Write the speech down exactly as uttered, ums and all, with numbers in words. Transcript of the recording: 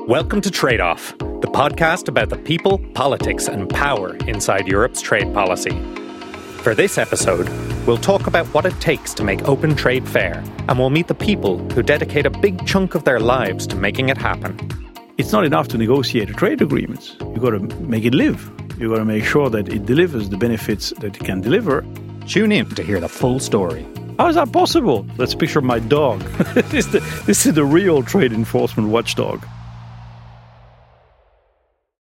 Welcome to Trade Off, the podcast about the people, politics, and power inside Europe's trade policy. For this episode, we'll talk about what it takes to make open trade fair, and we'll meet the people who dedicate a big chunk of their lives to making it happen. It's not enough to negotiate a trade agreement. You've got to make it live. You've got to make sure that it delivers the benefits that it can deliver. Tune in to hear the full story. How is that possible? Let's picture my dog. this, is the, this is the real trade enforcement watchdog.